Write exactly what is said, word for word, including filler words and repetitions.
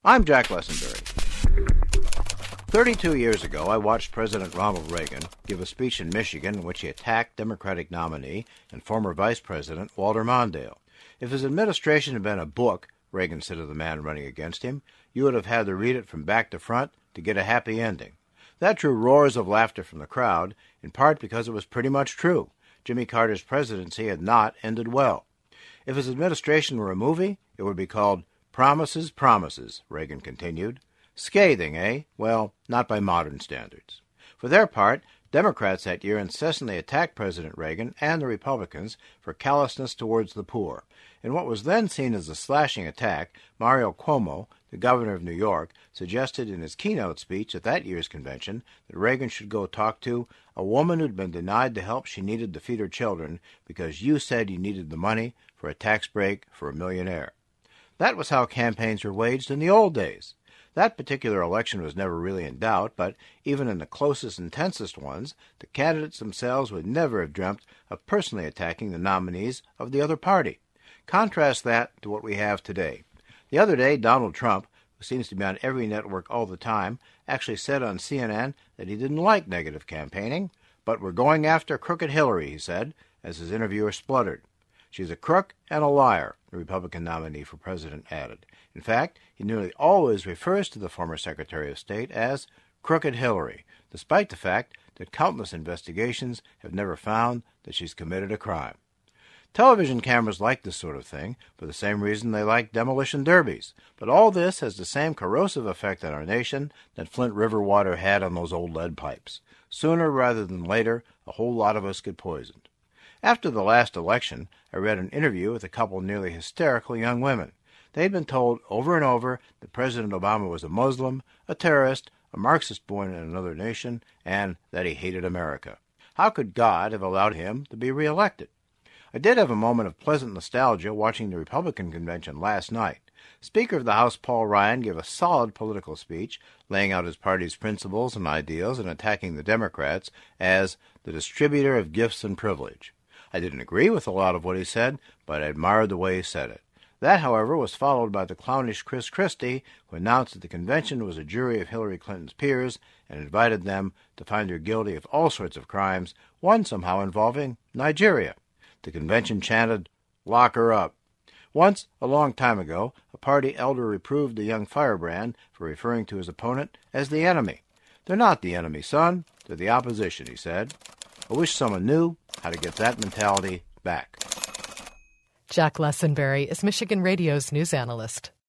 I'm Jack Lessenberry. thirty-two years ago, I watched President Ronald Reagan give a speech in Michigan in which he attacked Democratic nominee and former Vice President Walter Mondale. If his administration had been a book, Reagan said of the man running against him, you would have had to read it from back to front to get a happy ending. That drew roars of laughter from the crowd, in part because it was pretty much true. Jimmy Carter's presidency had not ended well. If his administration were a movie, it would be called Promises, Promises, Reagan continued. Scathing, eh? Well, not by modern standards. For their part, Democrats that year incessantly attacked President Reagan and the Republicans for callousness towards the poor. In what was then seen as a slashing attack, Mario Cuomo, the governor of New York, suggested in his keynote speech at that year's convention that Reagan should go talk to a woman who'd been denied the help she needed to feed her children because you said you needed the money for a tax break for a millionaire. That was how campaigns were waged in the old days. That particular election was never really in doubt, but even in the closest and tensest ones, the candidates themselves would never have dreamt of personally attacking the nominees of the other party. Contrast that to what we have today. The other day, Donald Trump, who seems to be on every network all the time, actually said on C N N that he didn't like negative campaigning, but we're going after crooked Hillary, he said, as his interviewer spluttered. She's a crook and a liar, the Republican nominee for president added. In fact, he nearly always refers to the former Secretary of State as Crooked Hillary, despite the fact that countless investigations have never found that she's committed a crime. Television cameras like this sort of thing for the same reason they like demolition derbies, but all this has the same corrosive effect on our nation that Flint River water had on those old lead pipes. Sooner rather than later, a whole lot of us get poisoned. After the last election, I read an interview with a couple of nearly hysterical young women. They had been told over and over that President Obama was a Muslim, a terrorist, a Marxist born in another nation, and that he hated America. How could God have allowed him to be reelected? I did have a moment of pleasant nostalgia watching the Republican convention last night. Speaker of the House Paul Ryan gave a solid political speech, laying out his party's principles and ideals and attacking the Democrats as the distributor of gifts and privilege. I didn't agree with a lot of what he said, but I admired the way he said it. That, however, was followed by the clownish Chris Christie, who announced that the convention was a jury of Hillary Clinton's peers and invited them to find her guilty of all sorts of crimes, one somehow involving Nigeria. The convention chanted, "Lock her up." Once, a long time ago, a party elder reproved a young firebrand for referring to his opponent as the enemy. They're not the enemy, son. They're the opposition, he said. I wish someone knew how to get that mentality back. Jack Lessenberry is Michigan Radio's news analyst.